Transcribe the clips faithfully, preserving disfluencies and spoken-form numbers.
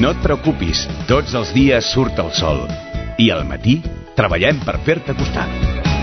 No et preocupis, tots els dies surt el sol. I al matí treballem per fer-te costar.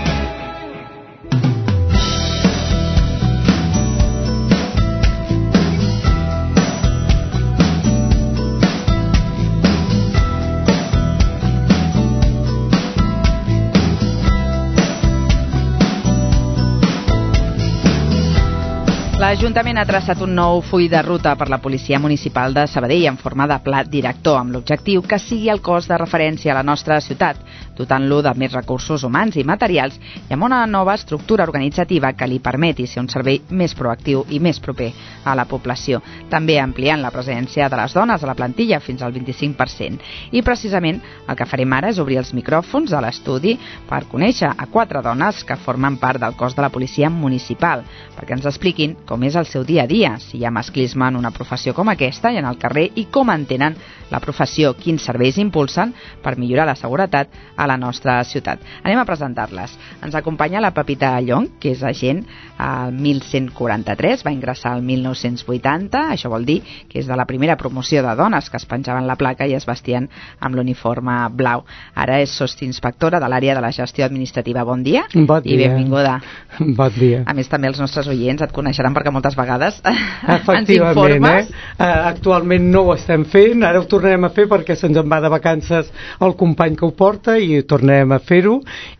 L'Ajuntament ha traçat un nou full de ruta per la Policia Municipal de Sabadell en forma de pla director, amb l'objectiu que sigui el cos de referència a la nostra ciutat, dotant-lo de més recursos humans i materials i amb una nova estructura organitzativa que li permeti ser un servei més proactiu i més proper a la població, també ampliant la presència de les dones a la plantilla fins al vint-i-cinc per cent. I precisament el que farem ara és obrir els micròfons a l'estudi per conèixer a quatre dones que formen part del cos de la Policia Municipal, perquè ens expliquin com és el seu dia a dia, si hi ha masclisme en una professió com aquesta i en el carrer i com entenen la professió, quins serveis impulsen per millorar la seguretat a la nostra ciutat. Anem a presentar-les. Ens acompanya la Pepita Llong, que és agent al mil cent quaranta-tres, va ingressar al mil nou-cents vuitanta, això vol dir que és de la primera promoció de dones que es penjaven la placa i es vestien amb l'uniforme blau. Ara és sostinspectora de l'àrea de la gestió administrativa. Bon dia, bon dia. I benvinguda. Bon dia. A més, també els nostres oients et coneixeran perquè moltes vegades ens informes. Eh? Uh, actualment no ho estem fent, ara ho tornarem a fer perquè se'ns en va de vacances el company que ho porta i tornarem a fer-ho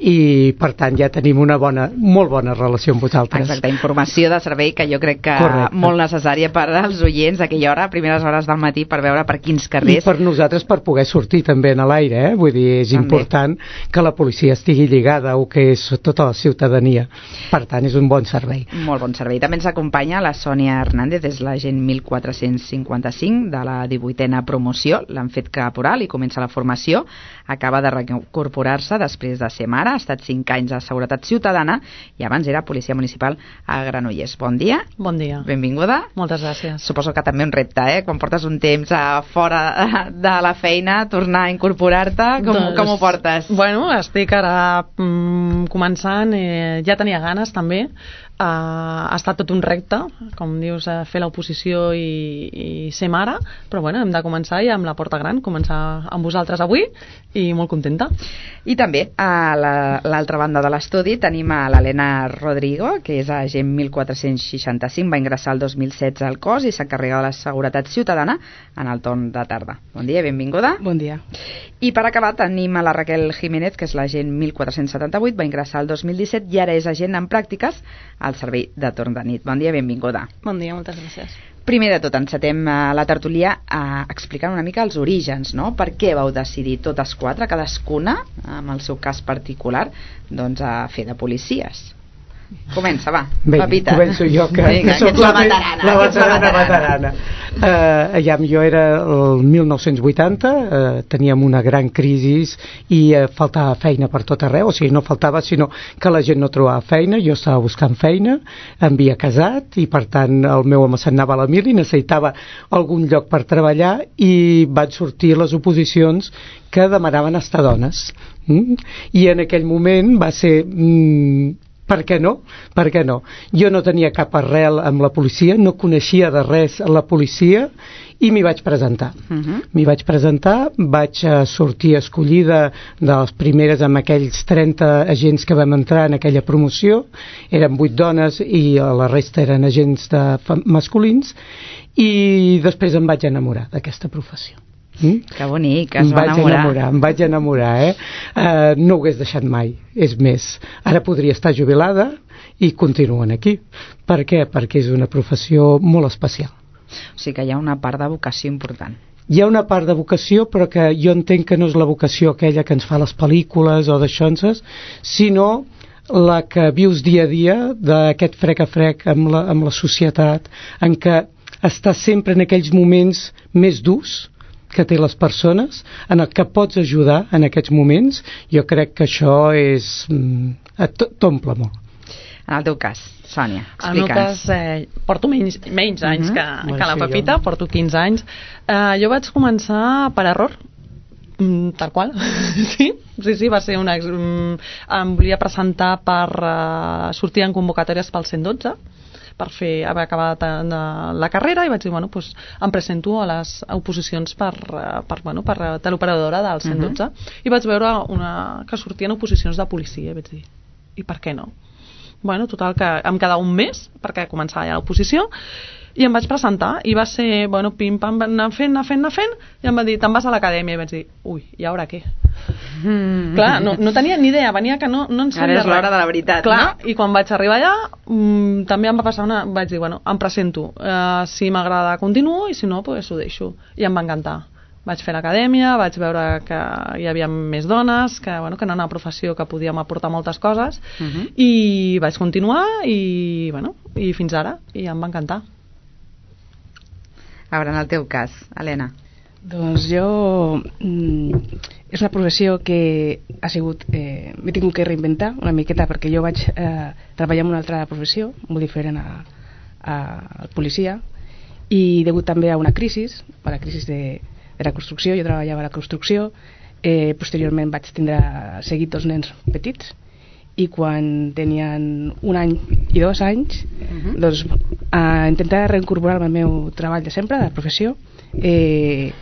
i per tant ja tenim una bona, molt bona relació amb vosaltres. Exacte, informació de servei que jo crec que Correcte. Molt necessària per als oients a aquella hora, a primeres hores del matí, per veure per quins carrers. I per nosaltres per poder sortir també en l'aire, eh? Vull dir, és també important que la policia estigui lligada o que és tota la ciutadania. Per tant, és un bon servei. Molt bon servei. També ens acompanya la Sònia Hernández, és l'agent mil quatre-cents cinquanta-cinc de la divuitena promoció. L'han fet caporal i comença la formació. Acaba de reincorporar-se després de ser mare, ha estat cinc anys a Seguretat Ciutadana i abans era policia municipal a Granollers. Bon dia. Bon dia. Benvinguda. Moltes gràcies. Suposo que també un repte, eh? Quan portes un temps a fora de la feina, tornar a incorporar-te, com, doncs, com ho portes? Bueno, estic ara mm, començant, eh, ja tenia ganes també. Uh, ha estat tot un repte, com dius, uh, fer l'oposició i, i ser mare, però bueno, hem de començar ja amb la porta gran, començar amb vosaltres avui i molt contenta. I també a l'altra banda de l'estudi tenim a l'Helena Rodrigo, que és agent mil quatre-cents seixanta-cinc, va ingressar el dos mil setze al cos i s'encarrega de la seguretat ciutadana en el torn de tarda. Bon dia, benvinguda. Bon dia. I per acabar tenim a la Raquel Jiménez, que és l'agent mil quatre-cents setanta-vuit, va ingressar el dos mil disset i ara és agent en pràctiques al servei de torn de nit. Bon dia, benvinguda. Bon dia, moltes gràcies. Primer de tot, encetem la tertúlia a explicant una mica els orígens, no? Per què vau decidir totes quatre, cadascuna, amb el seu cas particular, doncs a fer de policies? Comença, va, Bé, Pepita. Començo jo, que, Vinga, que soc la la veterana. La veterana, veterana. Uh, ja, jo era el mil nou-cents vuitanta, uh, teníem una gran crisi i uh, faltava feina per tot arreu, o sigui, no faltava, sinó que la gent no trobava feina, jo estava buscant feina, em havia casat i per tant el meu home se'n anava a la mili, necessitava algun lloc per treballar i van sortir les oposicions que demanaven estar dones. Mm? I en aquell moment va ser... Mm, per què no? Per què no? Jo no tenia cap arrel amb la policia, no coneixia de res la policia i m'hi vaig presentar. Uh-huh. M'hi vaig presentar, vaig sortir escollida de les primeres amb aquells trenta agents que vam entrar en aquella promoció, eren vuit dones i la resta eren agents de masculins i després em vaig enamorar d'aquesta professió. Mm? Que bonic, que es em va vaig enamorar. enamorar. Em vaig enamorar, eh? Uh, no ho hagués deixat mai, és més. Ara podria estar jubilada i continuen aquí. Per què? Perquè és una professió molt especial. O sigui que hi ha una part de vocació important. Hi ha una part de vocació, però que jo entenc que no és la vocació aquella que ens fa les pel·lícules o d'això, sinó la que vius dia a dia d'aquest frec a frec amb la, amb la societat, en què estàs sempre en aquells moments més durs que té les persones, en el que pots ajudar en aquests moments. Jo crec que això és... t'omple molt. En el teu cas, Sònia, explica'ns. En el meu cas, eh, porto menys, menys anys uh-huh. que, que la Pepita, jo. Porto quinze anys. Eh, jo vaig començar per error, mm, tal qual. sí, sí, sí, va ser una... Mm, em volia presentar per uh, sortir en convocatòries pel cent dotze, per fer, haver acabat la carrera, i vaig dir, bueno, doncs em presento a les oposicions per, per, bueno, per teleoperadora del cent dotze, uh-huh. i vaig veure una, que sortien oposicions de policia, i vaig dir, i per què no? Bueno, total, que em quedava un mes perquè començava ja l'oposició, i em vaig presentar, i va ser, bueno, pim-pam, anar fent, anar fent, anar fent, i em va dir, te'n vas a l'acadèmia, i vaig dir, ui, i ara què? Mm. Clar, no, no tenia ni idea, venia que no, no ens ara és l'hora de la veritat, clar, no? I quan vaig arribar allà, mmm, també em va passar una... Vaig dir, bueno, em presento, uh, si m'agrada continuo, i si no, pues ho deixo. I em va encantar. Vaig fer l'acadèmia, vaig veure que hi havia més dones, que, bueno, que era una professió que podíem aportar moltes coses, uh-huh. i vaig continuar, i, bueno, i fins ara, i em va encantar. A veure, en el teu cas, Helena. Doncs jo... Mm, és una professió que ha sigut... Eh, m'he tingut que reinventar una miqueta, perquè jo vaig eh, treballar en una altra professió, molt diferent a, a, a policia, i degut també a una crisi, a la crisi de, de la construcció, jo treballava a la construcció, eh, posteriorment vaig tindre seguit dos nens petits, i quan tenien un any i dos anys, uh-huh. doncs a intentar reincorporar-me al meu treball de sempre, de la professió, eh,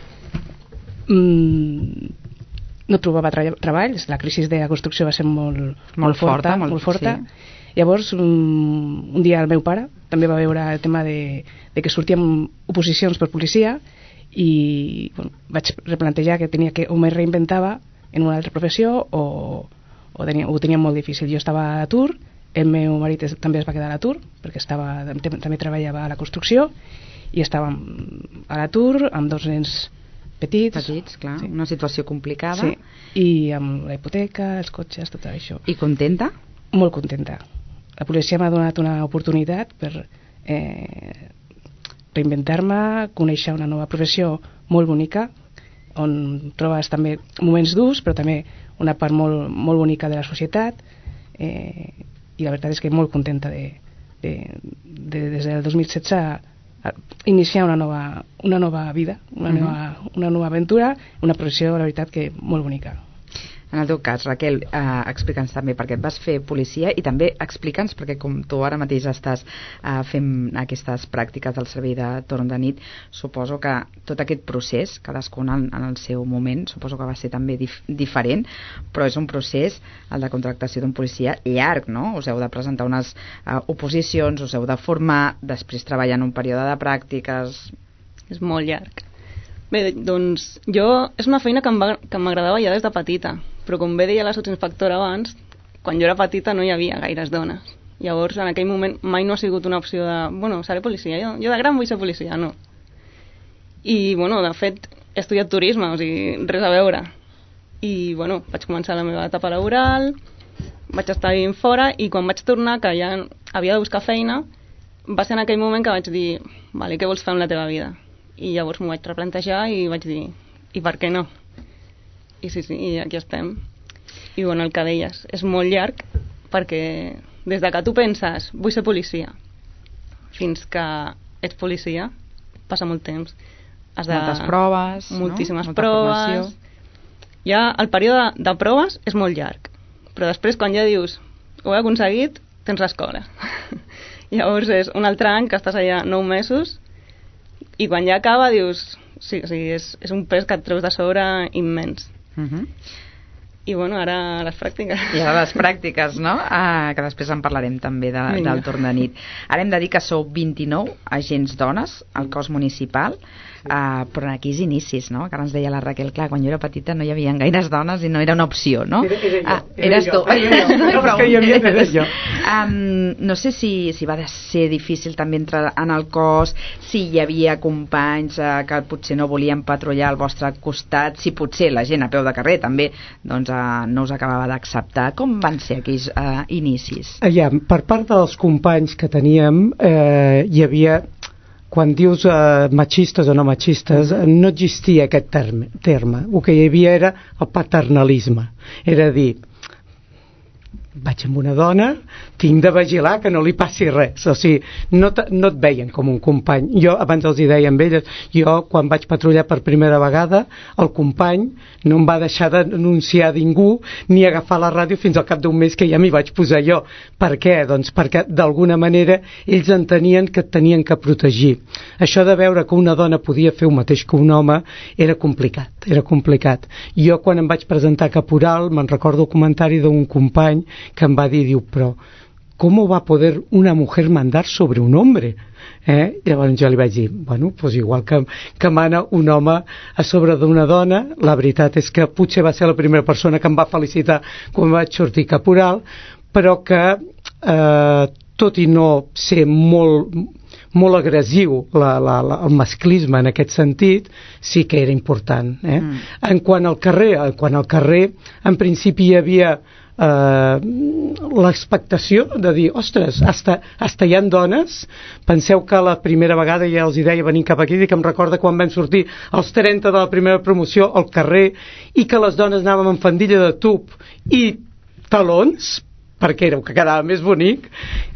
mm, no trobava tra- treball, la crisi de la construcció va ser molt, molt, molt forta, forta, molt, molt forta. Sí. Llavors, un, un dia el meu pare també va veure el tema de, de que sortíem oposicions per policia, i bueno, vaig replantejar que tenia que o me reinventava en una altra professió o, o tenia, ho tenia molt difícil. Jo estava a l'atur, el meu marit es, també es va quedar a l'atur perquè estava, també treballava a la construcció, i estàvem a l'atur amb dos nens petits, petits, clar, sí. Una situació complicada, sí. I amb la hipoteca, els cotxes, tot això. I contenta? Molt contenta. La policia m'ha donat una oportunitat per eh, reinventar-me, conèixer una nova professió molt bonica, on trobes també moments durs, però també una part molt, molt bonica de la societat, eh, i la veritat és que molt contenta de, de, de des del dos mil setze iniciar una nova, una nova vida, una, uh-huh. nova, una nova aventura, una professió, la veritat, que molt bonica. En el teu cas, Raquel, eh, explica'ns també per què et vas fer policia, i també explica'ns, perquè com tu ara mateix estàs eh, fent aquestes pràctiques del servei de torn de nit, suposo que tot aquest procés, cadascun en, en el seu moment, suposo que va ser també dif- diferent, però és un procés, el de contractació d'un policia, llarg, no? Us heu de presentar unes eh, oposicions, us heu de formar, després treballar en un període de pràctiques... És molt llarg. Bé, doncs jo, és una feina que em va, que m'agradava ja des de petita, però com bé deia la sotsinspectora abans, quan jo era petita no hi havia gaires dones. Llavors, en aquell moment mai no ha sigut una opció de, bueno, seré policia, jo, jo de gran vull ser policia, no. I, bueno, de fet, he estudiat turisme, o sigui, res a veure. I, bueno, vaig començar la meva etapa laboral, vaig estar vivint fora, i quan vaig tornar, que ja havia de buscar feina, va ser en aquell moment que vaig dir, vale, què vols fer amb la teva vida? I llavors m'ho vaig replantejar i vaig dir, i per què no? I sí, sí, i aquí estem. I bueno, el que deies, és molt llarg, perquè des de que tu penses, vull ser policia, fins que ets policia, passa molt temps. Has de... Moltes proves, moltíssimes no? Molta proves. formació. Ja el període de proves és molt llarg, però després quan ja dius, ho he aconseguit, tens l'escola. Llavors és un altre any que estàs allà nou mesos, i quan ja acaba dius, sí, sí, és, és un pes que et treus de sobre immens. Uh-huh. I bueno, ara les pràctiques. I ara les pràctiques, no? Ah, que després en parlarem també de, del torn de nit. Ara hem de dir que sou vint-i-nou agents dones al cos municipal, uh, però aquí és inicis, no? Que ara ens deia la Raquel, clar, quan jo era petita no hi havia gaires dones i no era una opció, no? Era, era jo, ah, era eres jo, tu. Era jo. No, però que hi havia era jo. Um, no sé si, si va ser difícil també entrar en el cos, si hi havia companys uh, que potser no volien patrullar al vostre costat, si potser la gent a peu de carrer també doncs, uh, no us acabava d'acceptar. Com van ser aquells uh, inicis? Ja, per part dels companys que teníem, eh, hi havia... Quan dius eh, machistes o no machistes, no existia aquest terme, terme. El que hi havia era el paternalisme. Era dir, vaig amb una dona, tinc de vigilar que no li passi res, o sigui, no, te, no et veien com un company. Jo abans els hi deia amb elles, jo quan vaig patrullar per primera vegada, el company no em va deixar de denunciar a ningú ni agafar la ràdio fins al cap d'un mes que ja m'hi vaig posar jo. Per què? Doncs perquè d'alguna manera ells entenien que et tenien que protegir. Això de veure que una dona podia fer el mateix que un home era complicat, era complicat. Jo quan em vaig presentar a caporal me'n recordo el comentari d'un company que em va dir, diu, però com va poder una mujer mandar sobre un hombre? Eh? Llavors jo li vaig dir, bueno, pues igual que, que mana un home a sobre d'una dona, la veritat és que potser va ser la primera persona que em va felicitar quan vaig sortir caporal, però que eh, tot i no ser molt molt agressiu la, la, la, el masclisme en aquest sentit, sí que era important. Eh? Mm. En quant al carrer, en quant al carrer, en principi hi havia Uh, l'expectació de dir, ostres, hasta, hasta hi ha dones. Penseu que la primera vegada, ja els hi deia venint cap aquí, que em recorda quan vam sortir els trenta de la primera promoció al carrer i que les dones anàvem amb faldilla de tub i talons perquè era el que quedava més bonic,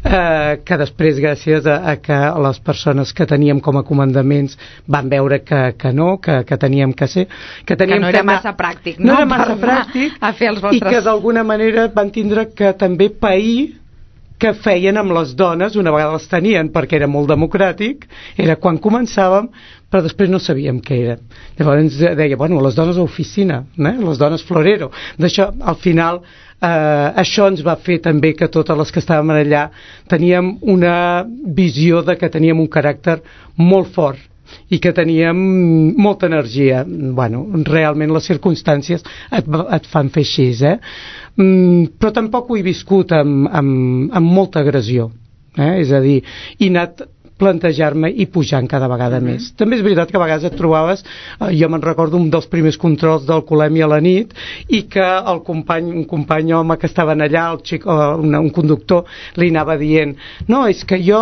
eh, que després, gràcies a, a que les persones que teníem com a comandaments van veure que, que no, que, que teníem que ser... Que, teníem que no era que anar, massa pràctic, no? No era massa pràctic, a fer els vostres... i que d'alguna manera van tindre que també pair que feien amb les dones, una vegada les tenien, perquè era molt democràtic, era quan començàvem, però després no sabíem què era. Llavors deia, bueno, les dones a oficina, eh? Les dones florero. D'això, al final, eh, això ens va fer també que totes les que estàvem allà teníem una visió de que teníem un caràcter molt fort i que teníem molta energia. Bueno, realment les circumstàncies et, et fan fer així, eh? Mm, però tampoc ho he viscut amb, amb, amb molta agressió, eh? És a dir, he anat plantejar-me i pujant cada vegada uh-huh. més. També és veritat que a vegades et trobaves, eh, jo me'n recordo un dels primers controls d'alcoholèmia a la nit i que el company, un company home que estaven allà, el xic, un, un conductor, li anava dient, no, és que jo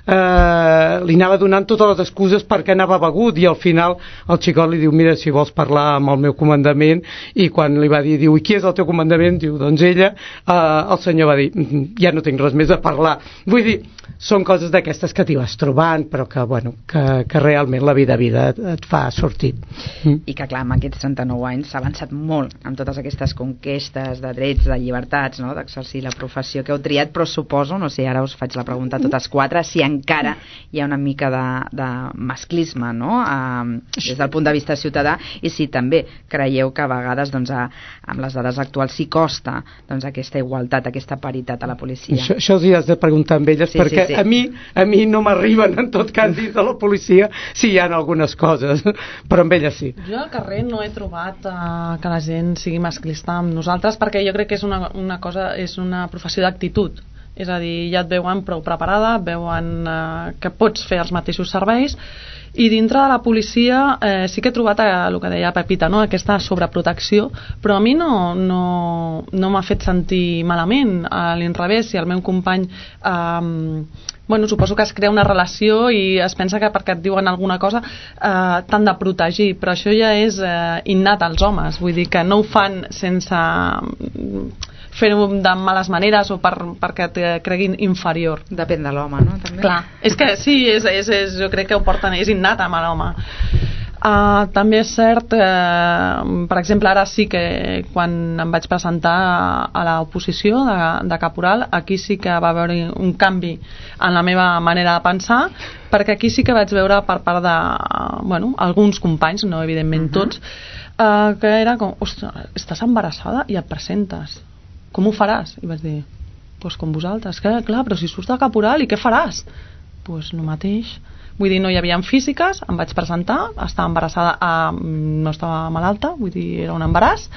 eh, li anava donant totes les excuses perquè anava begut i al final el xicot li diu, mira, si vols parlar amb el meu comandament, i quan li va dir, diu, i qui és el teu comandament? Diu, doncs ella, eh, el senyor va dir, ja no tinc res més a parlar. Vull dir, són coses d'aquestes que t'hi vas trobant, però que, bueno, que, que realment la vida a vida et, et fa sortir. Mm. I que, clar, amb aquests trenta-nou anys s'ha avançat molt amb totes aquestes conquestes de drets, de llibertats, no? D'exercir la professió que heu triat, però suposo, no sé, ara us faig la pregunta a totes quatre, si encara hi ha una mica de, de masclisme, no? Uh, des del punt de vista ciutadà, i si també creieu que a vegades, doncs, a, amb les dades actuals s'hi costa, doncs, aquesta igualtat, aquesta paritat a la policia. Això, això els hi has de preguntar amb elles, sí, perquè sí, sí. a mi a mi no m'arriben en tot cas dins de la policia si hi ha algunes coses, però amb ella sí. Jo al carrer no he trobat uh, que la gent sigui masclista amb nosaltres, perquè jo crec que és una, una cosa, és una professió d'actitud, és a dir, ja et veuen prou preparada, veuen uh, que pots fer els mateixos serveis, i dintre de la policia eh, sí que he trobat eh, el que deia Pepita, no? Aquesta sobreprotecció, però a mi no, no, no m'ha fet sentir malament, a l'inrevés, si el meu company eh, bueno, suposo que es crea una relació i es pensa que perquè et diuen alguna cosa eh, t'han de protegir, però això ja és eh, innat als homes, vull dir que no ho fan sense fer-ho de males maneres o per, perquè et creguin inferior. Depèn de l'home, no? També. Clar, és que sí, és, és, és, jo crec que ho porten, és innat amb l'home. Uh, també és cert, uh, per exemple, ara sí que quan em vaig presentar a l'oposició de, de caporal, aquí sí que va haver un canvi en la meva manera de pensar, perquè aquí sí que vaig veure per part de, bueno, alguns companys, no evidentment uh-huh. tots, uh, que era com, ostres, estàs embarassada i et presentes. Com ho faràs? I vaig dir, doncs com vosaltres. Que, clar, però si surts de caporal, i què faràs? Doncs el mateix. Vull dir, no hi havia físiques, em vaig presentar, estava embarassada, eh, no estava malalta, vull dir, era un embaràs,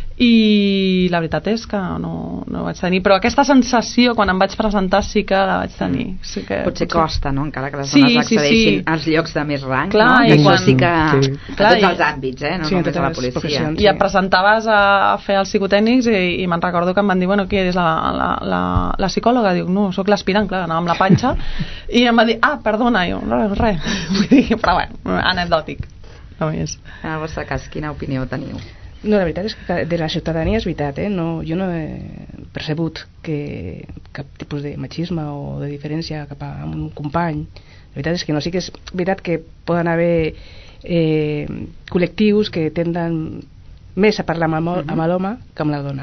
i la veritat és que no, no vaig tenir, però aquesta sensació quan em vaig presentar sí que la vaig tenir. Sí que, potser, potser costa, no?, encara que les sí, dones accedeixin sí, sí. als llocs de més rang, clar, no? I i quan... això sí que sí. a clar, tots i... els àmbits, eh? No sí, només a la policia. I et presentaves a fer els psicotècnics i, i me'n recordo que em van dir, bueno, qui eres la, la, la, la psicòloga? Dic, no, sóc l'aspirant, clar, anava amb la panxa, i em va dir, ah, perdona, jo, res, res. Vull dir, però bueno, anecdòtic. No és. En el vostre cas, quina opinió teniu? No, la veritat és que de la ciutadania és veritat, eh? No, jo no he, percebut que cap tipus de machisme o de diferència cap a un company. La veritat és que no, sí que és veritat que poden haver eh, col·lectius que tenden més a parlar amb, el, amb l'home que amb la dona.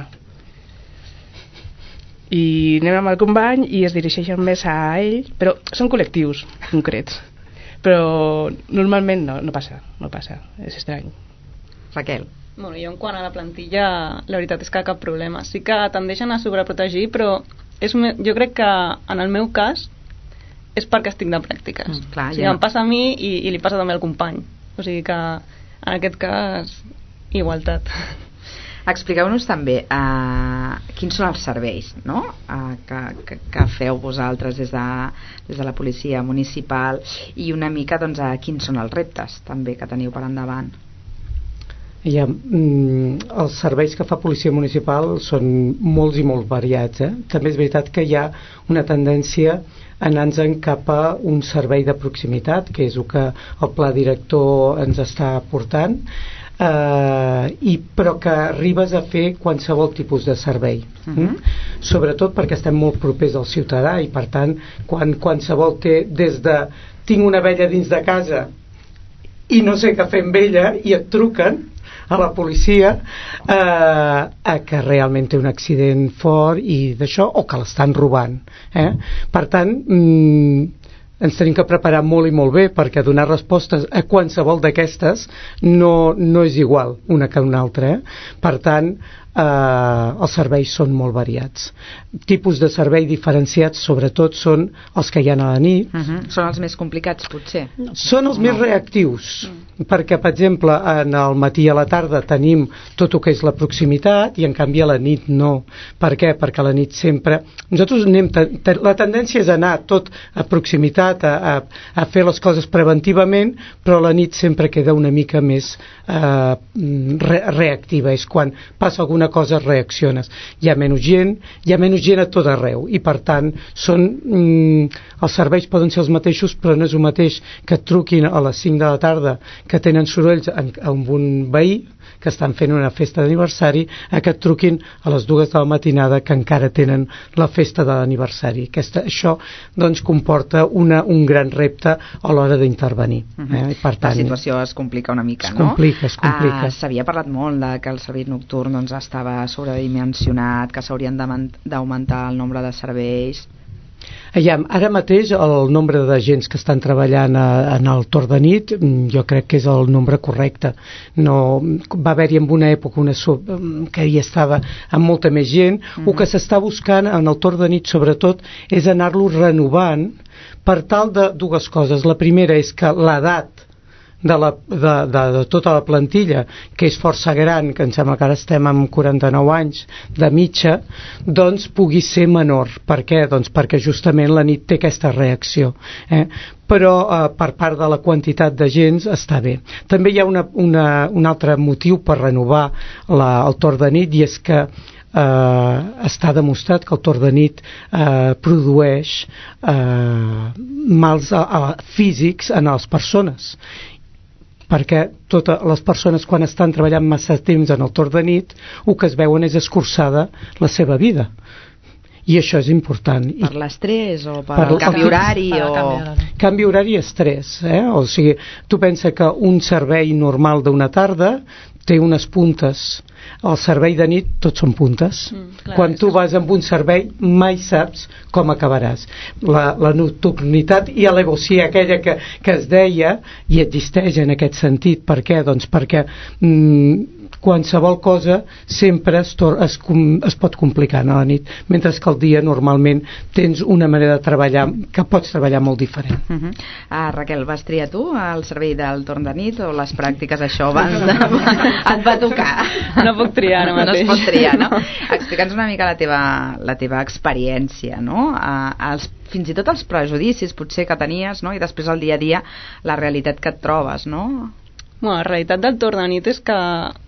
I anem amb el company i es dirigeixen més a ell, però són col·lectius concrets. Però normalment no, no passa, no passa, és estrany. Raquel. Bueno, jo en quant a la plantilla, la veritat és que cap problema. Sí que tendeixen a sobreprotegir, però és, jo crec que en el meu cas és perquè estic de pràctiques. Mm, clar, o sigui, ja. Em passa a mi i, i li passa també al company. O sigui que en aquest cas, igualtat. Expliqueu-nos també uh, quins són els serveis, no? uh, que, que, que feu vosaltres des de, des de la policia municipal i una mica doncs, uh, quins són els reptes també que teniu per endavant. Ja, mm, els serveis que fa Policia Municipal són molts i molt variats. Eh? També és veritat que hi ha una tendència a anar-nos cap a un servei de proximitat, que és el que el pla director ens està portant, eh, i, però que arribes a fer qualsevol tipus de servei. Uh-huh. mm? Sobretot perquè estem molt propers al ciutadà i, per tant, quan qualsevol té des de tinc una abella dins de casa i no sé què fer amb ella i et truquen a la policia eh, a que realment té un accident fort i d'això, o que l'estan robant. Eh? Per tant, mm, ens tenim que preparar molt i molt bé perquè donar respostes a qualsevol d'aquestes no, no és igual una que una altra. Eh? Per tant, eh, els serveis són molt variats. Tipus de servei diferenciats sobretot són els que hi ha a la nit. Uh-huh. Són els més complicats, potser? No. Són els no. més reactius, mm. perquè, per exemple, en el matí i a la tarda tenim tot el que és la proximitat i en canvi a la nit no. Per què? Perquè a la nit sempre... Nosaltres anem... Te... La tendència és anar tot a proximitat, a, a, a fer les coses preventivament, però a la nit sempre queda una mica més eh, re reactiva. És quan passa alguna cosa reacciones. Hi ha menys gent, hi ha menys gent a tot arreu i per tant són, mm, els serveis poden ser els mateixos però no és el mateix que et truquin a les cinc de la tarda que tenen sorolls en, amb un veí que estan fent una festa d'aniversari a que et truquin a les dues de la matinada que encara tenen la festa de l'aniversari. Aquesta, això doncs comporta una, un gran repte a l'hora d'intervenir. Uh-huh. eh? Per tant, la situació es complica una mica, es complica, no? Es complica, uh, S'havia parlat molt de que el servei nocturn doncs, estava sobredimensionat, que s'haurien d'augmentar el nombre de serveis. Ja, ara mateix el nombre d'agents que estan treballant a, en el torn de nit jo crec que és el nombre correcte. No, va haver-hi en una època una sub, que hi estava amb molta més gent. Mm-hmm. El que s'està buscant en el torn de nit sobretot és anar-lo renovant per tal de dues coses. La primera és que l'edat de, la, de, de, de tota la plantilla, que és força gran, que em sembla que ara estem amb quaranta-nou anys de mitja, doncs pugui ser menor. Per què? Doncs perquè justament la nit té aquesta reacció. Eh? Però eh, per part de la quantitat d'agents està bé. També hi ha una, una, un altre motiu per renovar la, el torn de nit i és que eh, està demostrat que el torn de nit eh, produeix eh, mals a, a, físics en les persones, perquè totes les persones quan estan treballant massa temps en el torn de nit el que es veuen és escurçada la seva vida i això és important. Per l'estrès o per, per el canvi horari? Per o... canvi, canvi horari i estrès. Eh? O sigui, tu pensa que un servei normal d'una tarda té unes puntes. El servei de nit tots són puntes. Mm, clar, quan tu vas amb un servei mai saps com acabaràs. La, la nocturnitat i l'evocia aquella que, que es deia i existeix en aquest sentit. Per què? Doncs perquè mm, qualsevol cosa sempre es, es, es pot complicar a la nit, mentre que al dia normalment tens una manera de treballar que pots treballar molt diferent. Uh -huh. ah, Raquel, vas triar tu el servei del torn de nit o les pràctiques això abans de... et va tocar? No puc triar ara mateix. No es pot triar, no? Explica'ns una mica la teva, la teva experiència, no? Uh, els, fins i tot els prejudicis potser que tenies, no? I després al dia a dia la realitat que et trobes, no? Bueno, la realitat del torn de nit és que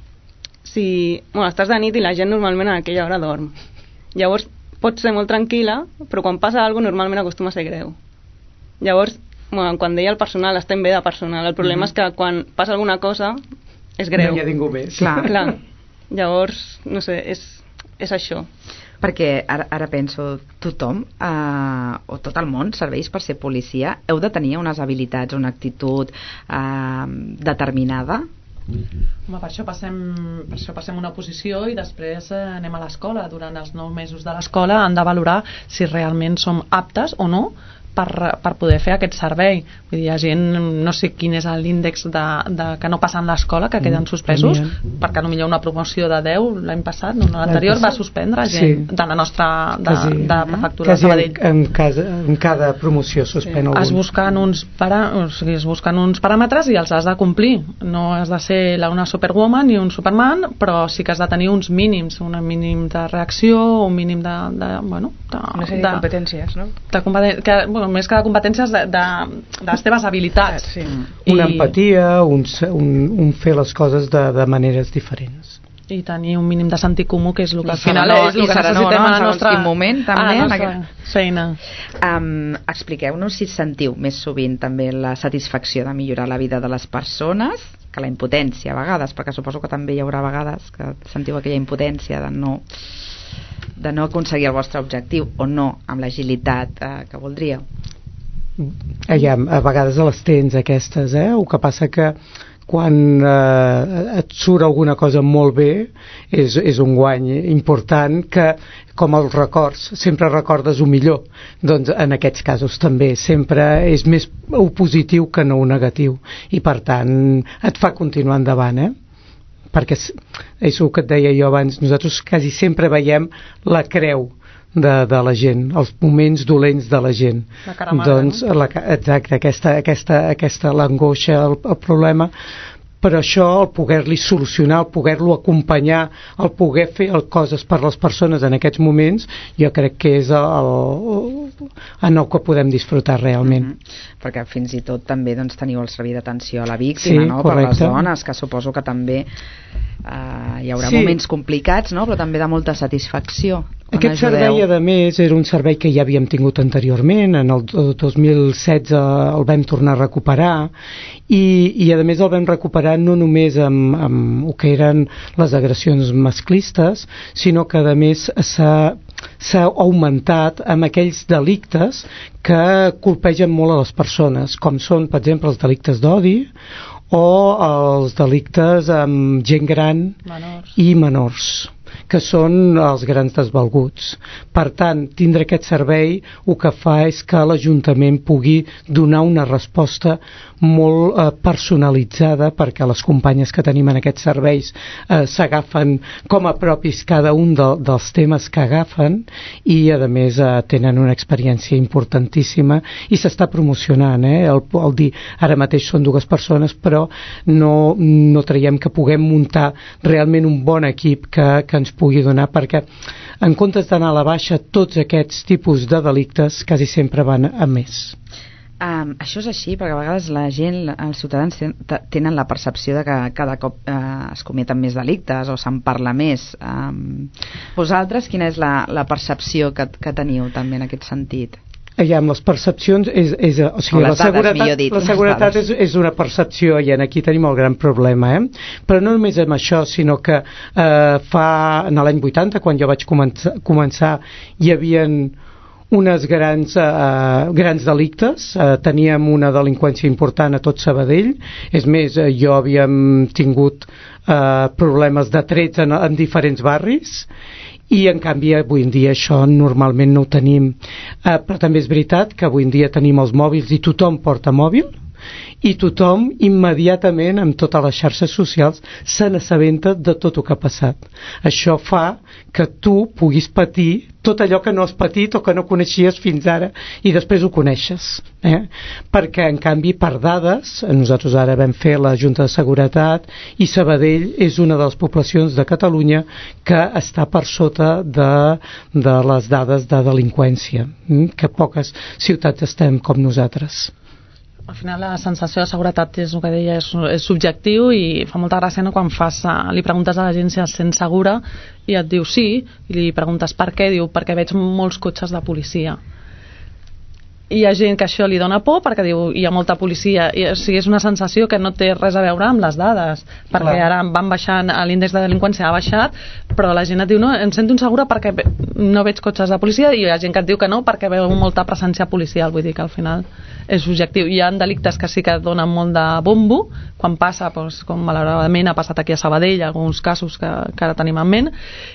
si, bueno, estàs de nit i la gent normalment a aquella hora dorm. Llavors pots ser molt tranquil·la, però quan passa alguna cosa normalment acostuma a ser greu. Llavors, bueno, quan deia el personal, estem bé de personal. El problema mm-hmm. és que quan passa alguna cosa és greu. No hi ha ningú més. Clar. Clar. Llavors, no sé, és, és això. Perquè ara, ara penso, tothom eh, o tot el món serveix per ser policia, heu de tenir unes habilitats, una actitud eh, determinada? Home, per això passem per això passem una oposició i després eh, anem a l'escola. Durant els nou mesos de l'escola han de valorar si realment som aptes o no per, per poder fer aquest servei. Vull dir, hi ha gent, no sé quin és l'índex de, de que no passen l'escola, que queden suspesos, mm, perquè potser una promoció de deu l'any passat, no, l'anterior va suspendre gent sí. de la nostra de, quasi, de prefectura de Sabadell. En, en, cada, en cada promoció suspèn sí. algun. Es busquen, uns para, o sigui, es busquen uns paràmetres i els has de complir. No has de ser la, una superwoman ni un superman, però sí que has de tenir uns mínims, un mínim de reacció, un mínim de... de, bueno, de una sèrie de, de competències, no? De competen que, bueno, més que de competències de, de, de les teves habilitats. Sí. I... Una empatia, un, un, un fer les coses de, de maneres diferents. I tenir un mínim de sentit comú, que és el que al final no, és el que necessitem a la nostra moment, també, a la nostra feina. Um, expliqueu-nos si sentiu més sovint també la satisfacció de millorar la vida de les persones que la impotència a vegades, perquè suposo que també hi haurà vegades que sentiu aquella impotència de no de no aconseguir el vostre objectiu o no amb l'agilitat eh, que voldríeu. Ja, a vegades les tens aquestes, eh? El que passa que quan eh, et surt alguna cosa molt bé és, és un guany important que, com els records, sempre recordes el millor. Doncs en aquests casos també sempre és més positiu que no negatiu i per tant et fa continuar endavant, eh? Perquè és el que et deia jo abans, nosaltres quasi sempre veiem la creu de, de la gent, els moments dolents de la gent. La cara amarga, doncs, no? la, exacte, aquesta, aquesta, aquesta l'angoixa, el, el problema, però això, el poder-li solucionar, el poder-lo acompanyar, el poder fer el coses per les persones en aquests moments, jo crec que és el, el, en el que podem disfrutar realment. Mm-hmm. Perquè fins i tot també doncs, teniu el servei d'atenció a la víctima, sí, no? Per les dones, que suposo que també eh, hi haurà sí. moments complicats, no? Però també de molta satisfacció. Aquest servei, a més, era un servei que ja havíem tingut anteriorment, en el dos mil setze el vam tornar a recuperar i, i a més el vam recuperar no només amb, amb el que eren les agressions masclistes, sinó que a més s'ha s'ha augmentat amb aquells delictes que colpegen molt a les persones, com són, per exemple, els delictes d'odi o els delictes amb gent gran menors. I menors, que són els grans desvalguts. Per tant, tindre aquest servei el que fa és que l'Ajuntament pugui donar una resposta molt eh, personalitzada, perquè les companyes que tenim en aquests serveis eh, s'agafen com a propis cada un de, dels temes que agafen i a més eh, tenen una experiència importantíssima i s'està promocionant, eh? el, el dir ara mateix són dues persones, però no, no traiem que puguem muntar realment un bon equip que, que ens pugui donar, perquè en comptes d'anar a la baixa tots aquests tipus de delictes quasi sempre van a més. Um, això és així perquè a vegades la gent, els ciutadans tenen la percepció de que cada cop uh, es cometen més delictes o se'n parla més. Um, vosaltres quina és la, la percepció que, que teniu també en aquest sentit? Ja, amb les percepcions és, és, o sigui, o la seguretat, dit, la seguretat és, és una percepció i aquí tenim el gran problema, eh? Però no només amb això, sinó que eh, fa en l'any vuitanta, quan jo vaig començar, començar hi havien unes grans, eh, grans delictes, eh, teníem una delinqüència important a tot Sabadell, és més, eh, jo havíem tingut eh, problemes de trets en, en diferents barris i en canvi avui en dia això normalment no ho tenim, eh, però també és veritat que avui en dia tenim els mòbils i tothom porta mòbil i tothom immediatament amb totes les xarxes socials se n'assabenta de tot el que ha passat. Això fa que tu puguis patir tot allò que no has patit o que no coneixies fins ara i després ho coneixes, eh? Perquè en canvi per dades, nosaltres ara vam fer la Junta de Seguretat i Sabadell és una de les poblacions de Catalunya que està per sota de, de les dades de delinqüència, que poques ciutats estem com nosaltres. Al final la sensació de seguretat és el que deia, és, és subjectiu i fa molta gràcia, no? Quan fas, li preguntes a la gent si es sent segura i et diu sí, i li preguntes per què, diu perquè veig molts cotxes de policia. I hi ha gent que això li dona por perquè diu hi ha molta policia, i, o sigui, és una sensació que no té res a veure amb les dades, perquè Clar. Ara van baixant, l'índex de delinqüència ha baixat, però la gent et diu no, em sento insegura perquè no veig cotxes de policia, i hi ha gent que et diu que no perquè veu molta presència policial. Vull dir que al final és subjectiu. Hi ha delictes que sí que donen molt de bombo quan passa, doncs, com malauradament ha passat aquí a Sabadell, alguns casos que, que ara tenim en ment,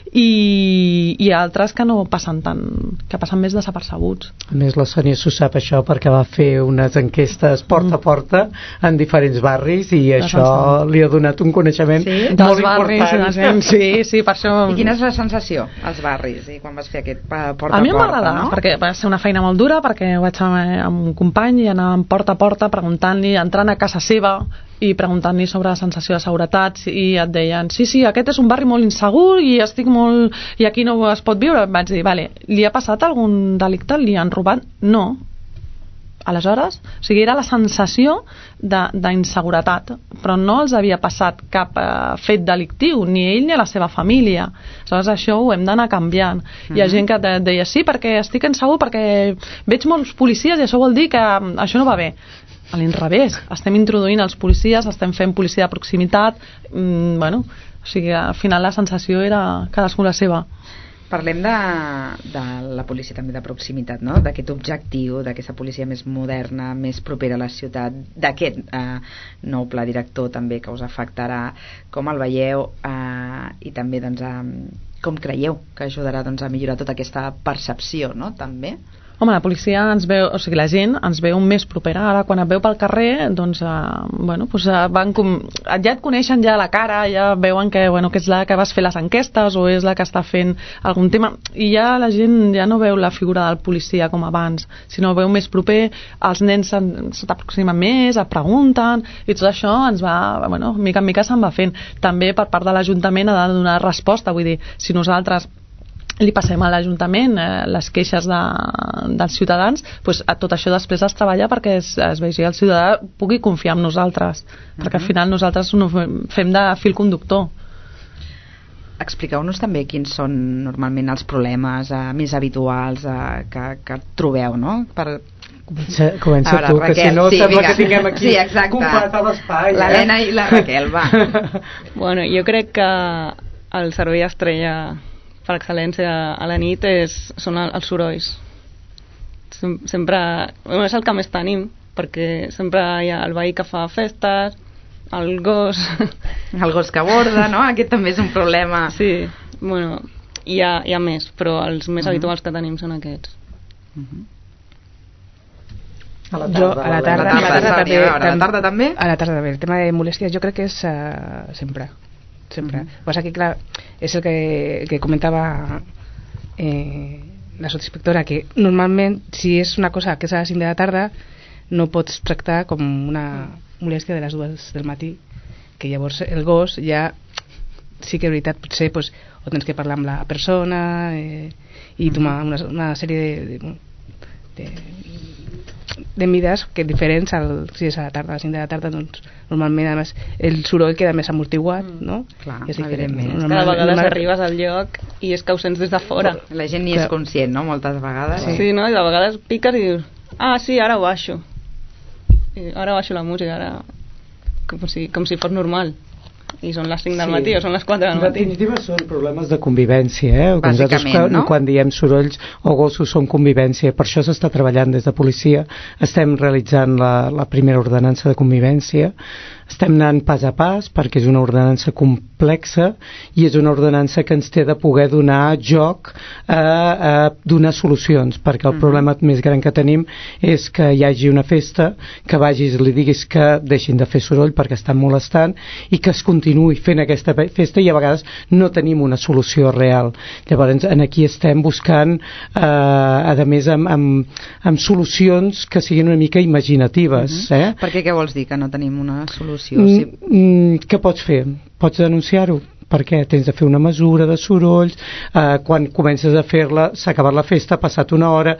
i, i altres que no passen tant, que passen més desapercebuts. A més, la Sònia s'ho sap això perquè va fer unes enquestes porta a porta en diferents barris, i la això sensació. li ha donat un coneixement sí? molt dels barris, important. sí, sí, per això... I quina és la sensació als barris i quan vas fer aquest porta a porta? A mi em va agradar, no? perquè va ser una feina molt dura, perquè ho vaig anar amb un company i anàvem porta a porta preguntant-li, entrant a casa seva i preguntant-li sobre la sensació de seguretat, i et deien, sí, sí, aquest és un barri molt insegur i estic molt... i aquí no es pot viure. Vaig dir, vale, li ha passat algun delicte? Li han robat? No. Aleshores, o sigui, era la sensació d'inseguretat, però no els havia passat cap eh, fet delictiu, ni ell ni la seva família. Aleshores, això ho hem d'anar canviant. Mm-hmm. Hi ha gent que et deia, sí, perquè estic insegur, perquè veig molts policies i això vol dir que això no va bé. A l'inrevés, estem introduint els policies, estem fent policia de proximitat, mm, bueno, o sigui, al final la sensació era cadascú la seva. Parlem de, de la policia també de proximitat, no? D'aquest objectiu, d'aquesta policia més moderna, més propera a la ciutat, d'aquest eh, nou pla director també que us afectarà, com el veieu, eh, i també doncs, eh, com creieu que ajudarà doncs, a millorar tota aquesta percepció, no? També. Home, la policia ens veu, o sigui, la gent ens veu més propera. Ara, quan et veu pel carrer, doncs, eh, bueno, doncs, eh, van com, ja et coneixen ja la cara, ja veuen que, bueno, que és la que vas fer les enquestes o és la que està fent algun tema, i ja la gent ja no veu la figura del policia com abans, sinó veu més proper, els nens se t'aproximen més, et pregunten, i tot això ens va, bueno, mica en mica se'n va fent. També per part de l'Ajuntament ha de donar resposta, vull dir, si nosaltres li passem a l'Ajuntament eh, les queixes de, dels ciutadans, doncs a tot això després es treballa perquè es, es vegi el ciutadà pugui confiar en nosaltres, uh-huh. perquè al final nosaltres no fem de fil conductor. Expliqueu-nos també quins són normalment els problemes eh, més habituals eh, que, que trobeu, no? Per... Comença, comença veure, tu, Raquel, que si no sí, sembla vinga. que tinguem aquí sí, ocupat a l'espai. L'Helena eh? i la Raquel, va. Bueno, jo crec que el servei estrella per excel·lència a la nit és, són els sorolls. Sem sempre, bueno, és el que més tenim, perquè sempre hi ha el veí que fa festes, el gos... El gos que borda, no? Aquest també és un problema. Sí, bueno, hi ha, hi ha més, però els més uh-huh. habituals que tenim són aquests. Uh-huh. A la tarda, jo, a la tarda, a la tarda, a la tarda, també, a la tarda també? A la tarda també. El tema de molèsties jo crec que és uh, sempre. sempre. Uh-huh. Passa que, clar, és el que, que comentava eh, la sotsinspectora, que normalment, si és una cosa que és a les cinc de la tarda, no pots tractar com una molèstia de les dues del matí, que llavors el gos ja sí que és veritat, potser pues, o tens que parlar amb la persona eh, i tomar una, una sèrie de, de, de de mides que diferents al, si és a la tarda, a les cinc de la tarda, doncs normalment a més, el soroll queda més amortiguat, no? Clar, és diferent. Cada vegada normal... arribes al lloc i és que ho sents des de fora. La gent ni és conscient, no? Moltes vegades. Sí, sí, no? I de vegades piques i dius, ah, sí, ara ho baixo. I ara baixo la música, ara com si, com si fos normal. I són les cinc del matí sí. o són les quatre del matí. En definitiva són problemes de convivència, eh? Bàsicament, quan, no? Quan diem sorolls o gossos són convivència, per això s'està treballant des de policia, estem realitzant la, la primera ordenança de convivència, estem anant pas a pas perquè és una ordenança complexa i és una ordenança que ens té de poder donar joc a, a donar solucions, perquè el mm. problema més gran que tenim és que hi hagi una festa, que vagis i li diguis que deixin de fer soroll perquè estan molestant i que es continuï fent aquesta festa i a vegades no tenim una solució real. Llavors en aquí estem buscant eh, a més amb, amb, amb solucions que siguin una mica imaginatives. Mm-hmm. eh? Per què, què vols dir que no tenim una solució? Mm, mm, què pots fer? Pots denunciar-ho? Perquè tens de fer una mesura de sorolls, eh, quan comences a fer-la, s'ha acabat la festa, ha passat una hora,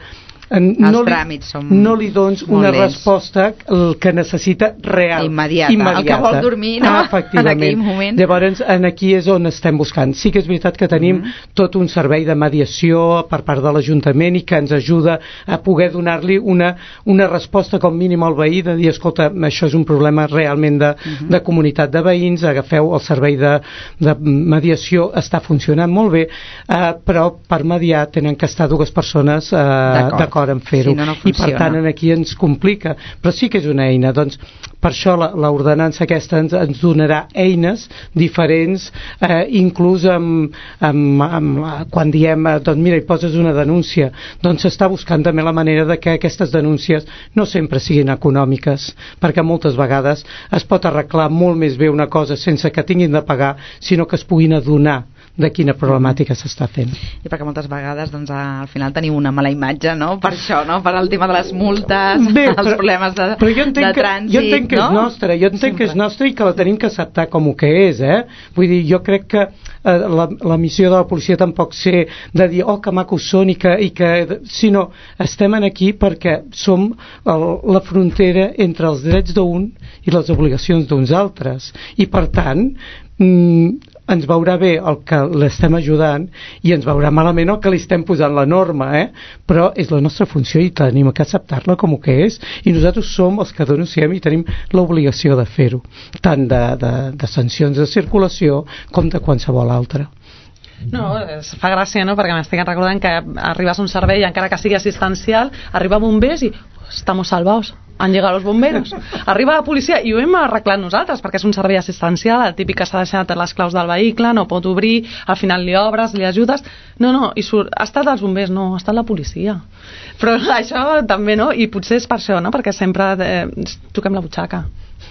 els tràmits són no li dones una lents. resposta que necessita real, immediata, immediata. el que vol dormir, no? Ah, efectivament. En aquell moment. Llavors, en aquí és on estem buscant. Sí que és veritat que tenim mm. tot un servei de mediació per part de l'Ajuntament i que ens ajuda a poder donar-li una, una resposta com mínim al veí, de dir, escolta, això és un problema realment de, mm-hmm. de comunitat de veïns, agafeu el servei de, de mediació, està funcionant molt bé, eh, però per mediar tenen que estar dues persones eh, d'acord en fer-ho, si no, no i per tant aquí ens complica, però sí que és una eina. Doncs per això l'ordenança aquesta ens, ens donarà eines diferents, eh, inclús amb, amb, amb, quan diem eh, doncs mira, hi poses una denúncia, doncs s'està buscant també la manera de que aquestes denúncies no sempre siguin econòmiques, perquè moltes vegades es pot arreglar molt més bé una cosa sense que tinguin de pagar, sinó que es puguin adonar de quina problemàtica s'està fent. I perquè moltes vegades doncs, al final tenim una mala imatge, no? Per això, no? Per el tema de les multes, bé, els però, problemes de, però jo entenc de trànsit, que, jo entenc que no? és nostra, jo entenc Sempre. que és nostra i que la tenim que acceptar com ho que és, eh? Vull dir, jo crec que eh, la, la missió de la policia tampoc sé de dir, oh, que macos són i que, i que... sinó, estem aquí perquè som el, la frontera entre els drets d'un i les obligacions d'uns altres. I per tant, mm, ens veurà bé el que l'estem ajudant i ens veurà malament el que li estem posant la norma, eh? Però és la nostra funció i tenim que acceptar-la com que és, i nosaltres som els que denunciem i tenim l'obligació de fer-ho, tant de, de, de sancions de circulació com de qualsevol altra. No, es fa gràcia, no? Perquè m'estic recordant que arribes a un servei, encara que sigui assistencial, arriba bombers i estamos salvados, han llegat los bomberos, arriba la policia i ho hem arreglat nosaltres perquè és un servei assistencial, el típic que s'ha deixat les claus del vehicle, no pot obrir, al final li obres, li ajudes, no, no, i surt, ha estat els bombers, no, ha estat la policia, però això també, no? I potser és per això, no? Perquè sempre eh, toquem la butxaca.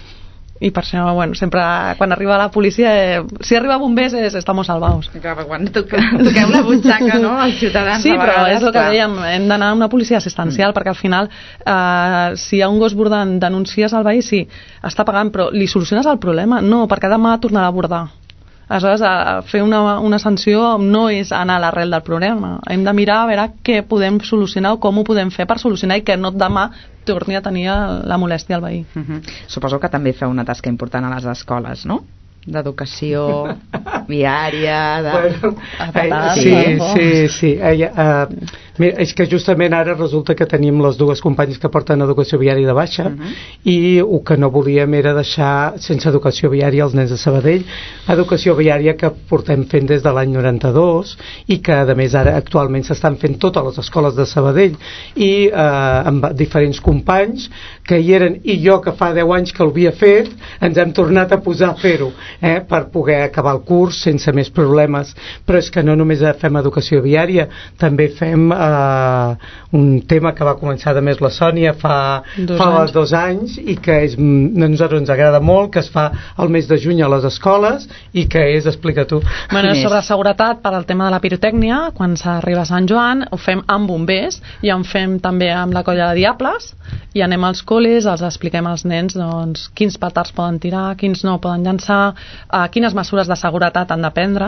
I per això, bueno, sempre quan arriba la policia, eh, si arriba bombers és estamos salvados. Clar, quan toque, toqueu la butxaca, no?, els ciutadans. Sí, però vegades, és el que clar. dèiem, hem d'anar a una policia assistencial, mm. perquè al final, eh, si hi ha un gos bordant, denuncies al veí, sí, està pagant, però li soluciones el problema? No, perquè demà tornarà a bordar. Aleshores, a fer una, una sanció no és anar a l'arrel del problema. Hem de mirar a veure què podem solucionar o com ho podem fer per solucionar i que no demà torni a tenir la molèstia al veí. Uh-huh. Suposo que també feu una tasca important a les escoles, no? D'educació viària, de... Bueno, eh, sí, sí, sí. Eh, uh, mira, és que justament ara resulta que tenim les dues companyes que porten educació viària de baixa, uh-huh. i el que no volíem era deixar sense educació viària els nens de Sabadell, educació viària que portem fent des de l'any noranta-dos i que a més ara actualment s'estan fent totes les escoles de Sabadell i eh, amb diferents companys que hi eren, i jo que fa deu anys que l'havia fet, ens hem tornat a posar a fer-ho, eh, per poder acabar el curs sense més problemes. Però és que no només fem educació viària, també fem eh, un tema que va començar de més la Sònia fa dos, fa anys. dos anys i que és, a nosaltres ens agrada molt, que es fa el mes de juny a les escoles i que és, explica tu. Bueno, sobre seguretat per al tema de la pirotècnia, quan s'arriba a Sant Joan ho fem amb bombers i en fem també amb la colla de Diables i anem als col·les, els expliquem als nens doncs, quins petards poden tirar, quins no poden llançar, uh, quines mesures de seguretat han de prendre.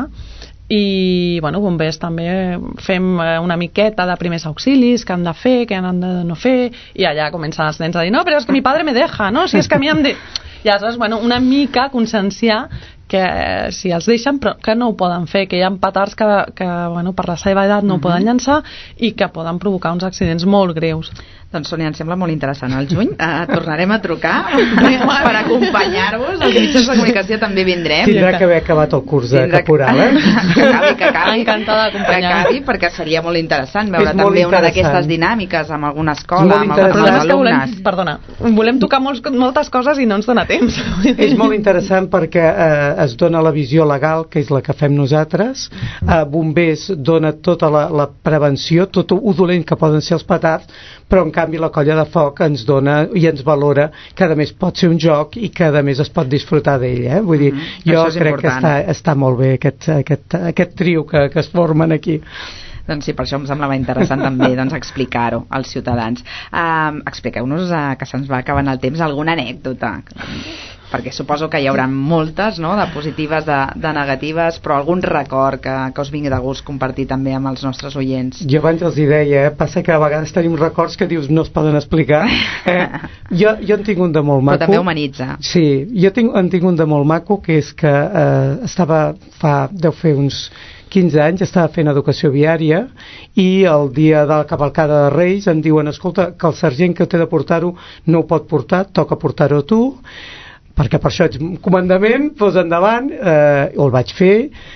I bueno, bombers també fem una miqueta de primers auxilis, que han de fer, que han de no fer, i allà comencen els nens a dir no, però és que mi padre me deja, no? Si és que a mi em de... I aleshores, bueno, una mica conscienciar que si els deixen però que no ho poden fer, que hi ha petards que, que bueno, per la seva edat no uh-huh. poden llançar i que poden provocar uns accidents molt greus. Doncs Sònia, em sembla molt interessant. Al juny eh, tornarem a trucar per acompanyar-vos. Els mitjans de comunicació també vindrem. Tindrà que haver acabat el curs de Tindrà caporal, eh? Que acabi, que acabi. Encantada d'acompanyar. Que acabi, perquè seria molt interessant veure És també una interessant. d'aquestes dinàmiques amb alguna escola, amb interessant. alguns alumnes. alumnes. Volem, perdona, volem tocar molts, moltes coses i no ens dona temps. És molt interessant perquè eh, es dona la visió legal, que és la que fem nosaltres, eh, bombers dona tota la, la prevenció, tot ho dolent que poden ser els petards, però en canvi la colla de foc ens dona i ens valora que a més pot ser un joc i que a més es pot disfrutar d'ell, eh? Vull dir, mm-hmm. jo crec important. que està, està molt bé aquest, aquest, aquest trio que, que es formen aquí. Doncs sí, per això em semblava interessant també doncs, explicar-ho als ciutadans. Um, expliqueu-nos uh, que se'ns va acabant el temps, alguna anècdota. perquè suposo que hi haurà moltes, no?, de positives, de, de negatives, però algun record que, que us vingui de gust compartir també amb els nostres oients. Jo abans els hi deia, eh? Passa que a vegades tenim records que dius no es poden explicar. Eh? Jo, jo en tinc un de molt maco. Però també humanitza. Sí, jo tinc, en tinc un de molt maco, que és que eh, estava fa, deu fer uns quinze anys, estava fent educació viària i el dia de la cavalcada de Reis em diuen, escolta, que el sergent que té de portar-ho no ho pot portar, toca portar-ho tu, perquè per això ets comandament, doncs endavant, eh, ho el vaig fer,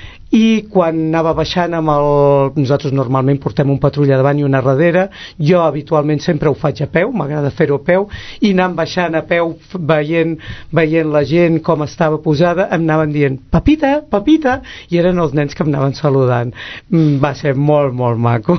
i quan anava baixant amb el... nosaltres normalment portem un patrulla davant i una darrere, jo habitualment sempre ho faig a peu, m'agrada fer-ho a peu, i anant baixant a peu veient, veient la gent com estava posada, em anaven dient Pepita, Pepita, i eren els nens que em anaven saludant. Va ser molt, molt maco.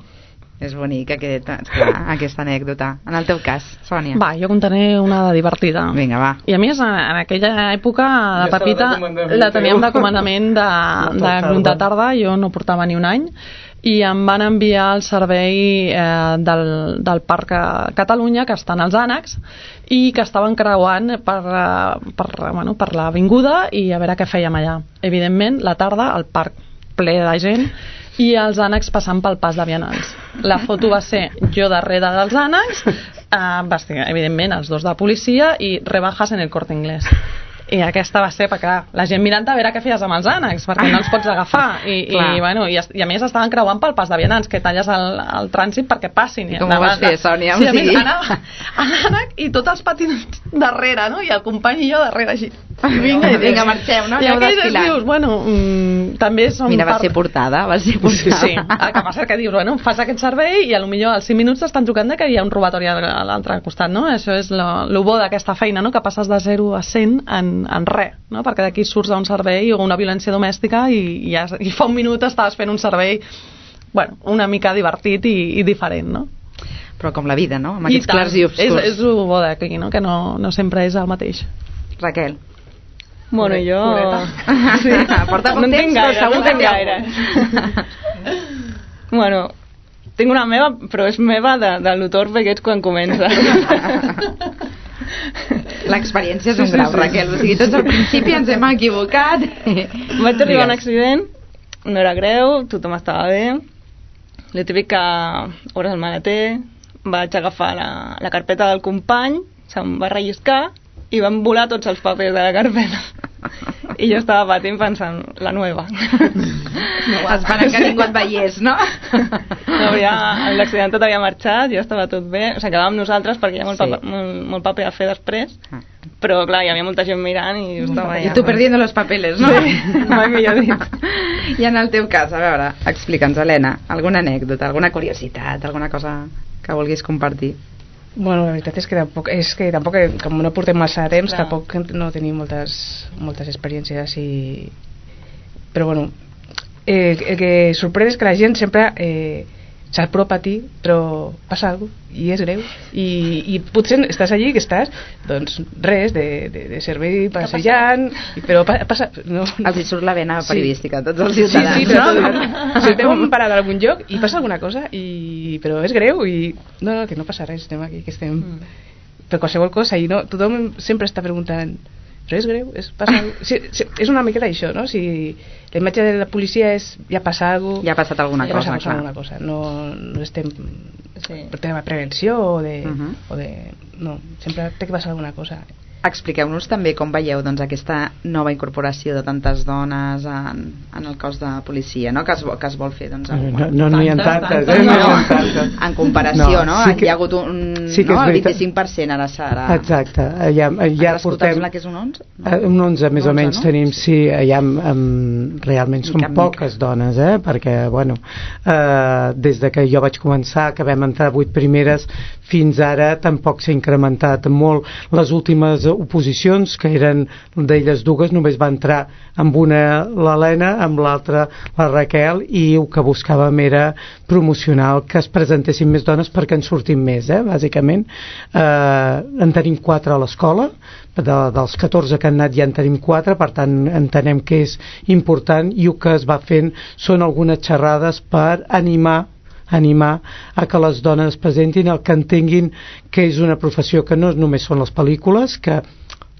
És bonic aquest, clar, aquesta anècdota. En el teu cas, Sònia. Va, jo contaré una de divertida. Vinga, va. I a més, en aquella època, la ja Pepita la teníem de comandament de, de, de, de tarda, jo no portava ni un any, i em van enviar al servei eh, del, del Parc Catalunya, que estan als ànecs, i que estaven creuant per, per, bueno, per l'avinguda i a veure què fèiem allà. Evidentment, la tarda, el parc ple de gent, i els ànecs passant pel pas de vianants. La foto va ser jo darrere dels ànecs, eh, va ser, evidentment, els dos de policia i rebajas en el Corte Inglés. I aquesta va ser, perquè la gent mirant a veure què feies amb els ànecs, perquè no els pots agafar. I, i, bueno, i, i a més estaven creuant pel pas de vianants, que talles el, el trànsit perquè passin. I com ho vas fer, Sònia? Sí, a més, anava a l'ànec i tots els patins darrere, no? I el company i jo darrere així. Vinga, vinga, marxeu, no? I aquells dius, bueno, mm, també som... Mira, va part... ser portada, va ser portada. Sí, el que passa que dius, bueno, fas aquest servei i potser als cinc minuts t'estan trucant que hi ha un robatori a l'altre costat, no? Això és lo, lo bo d'aquesta feina, no? Que passes de zero a cent en, en res, no? Perquè d'aquí surts a un servei o una violència domèstica i, i, ja, i fa un minut estaves fent un servei, bueno, una mica divertit i, i diferent, no? Però com la vida, no? Amb aquests clars i obscurs. És, és el bo d'aquí, no? Que no, no sempre és el mateix. Raquel. Bueno, jo... Sí, porta poc no temps, gaire, però segur no que té gaire. Bueno, tinc una meva, però és meva de, de l'Utorbe que ets quan comença. L'experiència és un grau, Raquel. O sigui, tots al principi ens hem equivocat. Vaig arribar a un accident, no era greu, tothom estava bé. El típic que obres el maleter, vaig agafar la, la carpeta del company, se'm va relliscar i van volar tots els papers de la carpeta. I jo estava patint pensant, la nueva. No, esperant que ningú et veiés, no? No, ja l'accident tot havia marxat, ja estava tot bé. O sigui, quedàvem nosaltres perquè hi ha molt, sí. paper, molt, molt paper a fer després. Però, clar, hi havia molta gent mirant i jo estava allà. I tu perdiendo los papeles, no? Sí, mai millor dit. I en el teu cas, a veure, explica'ns, Helena, alguna anècdota, alguna curiositat, alguna cosa que vulguis compartir? Bueno, la veritat és que tampoc, és que tampoc com no portem massa temps, clar, tampoc no tenim moltes, moltes experiències i... però bueno, eh, el que sorprèn és que la gent sempre eh, s'apropa a ti, però passa alguna cosa i és greu i, i potser estàs allí que estàs doncs res, de, de, de servei passejant, però pa, passa no, no. Els hi surt la vena periodística, sí. Tots els ciutadans, sí, sí, però no? Si estem parant a algun lloc i passa alguna cosa i, però és greu i no, no, que no passa res, estem aquí que estem mm. per qualsevol cosa i no, tothom sempre està preguntant però és greu, és, passa sí, sí, és una miqueta això, no? Si la imatge de la policia és ja passa alguna cosa, ja ha passat alguna ja cosa, passa alguna cosa. No, no estem sí. per tema de prevenció o de, uh -huh. o de no, sempre té que passar alguna cosa. Expliqueu-nos també com veieu doncs, aquesta nova incorporació de tantes dones en, en el cos de policia, no? Que, es, que es vol fer doncs, no, no, no, no hi ha tantes, tantes, eh? no, no, tantes. En comparació, no? Sí que, hi ha hagut un, sí no? El vint-i-cinc per cent ara serà. Exacte, ja, ja portem que és un onze? Un onze més onze, o menys no? tenim, sí, ja um, realment són mica, poques mica. dones, eh? Perquè bueno, uh, des de que jo vaig començar, que vam entrar vuit primeres, fins ara tampoc s'ha incrementat molt. Les últimes oposicions, que eren d'elles dues, només va entrar amb una l'Helena, amb l'altra la Raquel, i el que buscàvem era promocionar que es presentessin més dones perquè en sortim més, eh, bàsicament. Eh, en tenim quatre a l'escola, de, dels catorze que han anat ja en tenim quatre, per tant entenem que és important, i el que es va fent són algunes xerrades per animar animar a que les dones es presentin, el que entenguin que és una professió que no només són les pel·lícules, que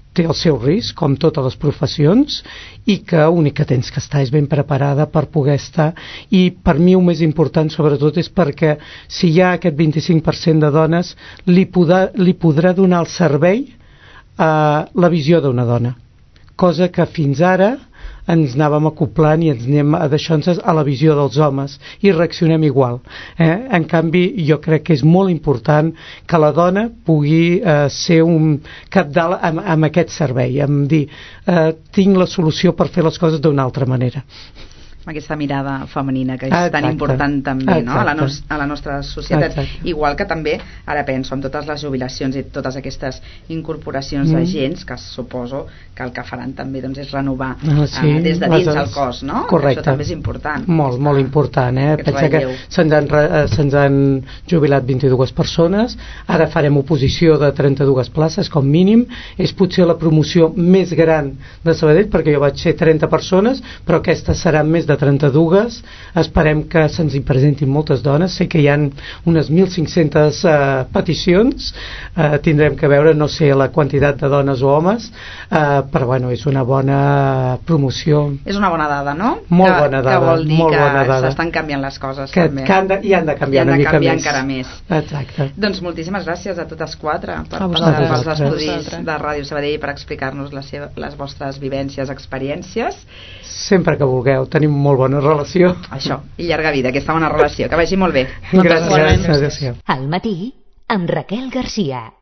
té el seu risc, com totes les professions, i que l'únic que tens que estar és ben preparada per poder estar. I per mi el més important sobretot és perquè si hi ha aquest vint-i-cinc per cent de dones li, podrà, li podrà donar el servei a la visió d'una dona, cosa que fins ara ens anàvem acoplant i ens anem a deixar-nos a la visió dels homes i reaccionem igual. Eh? En canvi, jo crec que és molt important que la dona pugui eh, ser un capdalt amb, amb aquest servei, amb dir, eh, tinc la solució per fer les coses d'una altra manera. Aquesta mirada femenina que és Exacte. tan important també, no? a, la Exacte. nos, a la nostra societat. Exacte. Igual que també, ara penso en totes les jubilacions i totes aquestes incorporacions Mm. de gens que suposo que el que faran també doncs, és renovar Ah, sí, eh, des de dins les- el cos, no? Correcte. Això també és important. Molt, Aquesta- molt important, eh? aquest Pensa que relleu. se'ns han, re- eh, se'ns han jubilat vint-i-dues persones, ara farem oposició de trenta-dues places com mínim, és potser la promoció més gran de Sabadell, perquè jo vaig ser trenta persones, però aquestes seran més de trenta-dues. Esperem que se'ns hi presentin moltes dones, sé que hi ha unes mil cinc-centes eh, peticions, eh, tindrem que veure, no sé la quantitat de dones o homes, eh, però bueno, és una bona promoció. És una bona dada, no? Molt que, bona dada, que vol dir molt que bona dada. s'estan canviant les coses Que, també. que han de, i han de canviar I han una de mica canviar més. encara més. Exacte. Doncs moltíssimes gràcies a totes quatre per A passar vosaltres. pels A estudis vosaltres. de Ràdio Sabadell per explicar-nos les, seva, les vostres vivències, experiències. Sempre que vulgueu, tenim molt bona relació. Això, i llarga vida, aquesta bona relació. Que vagi molt bé. Gràcies, Igualment. adéu-siau. Al matí, amb Raquel Garcia.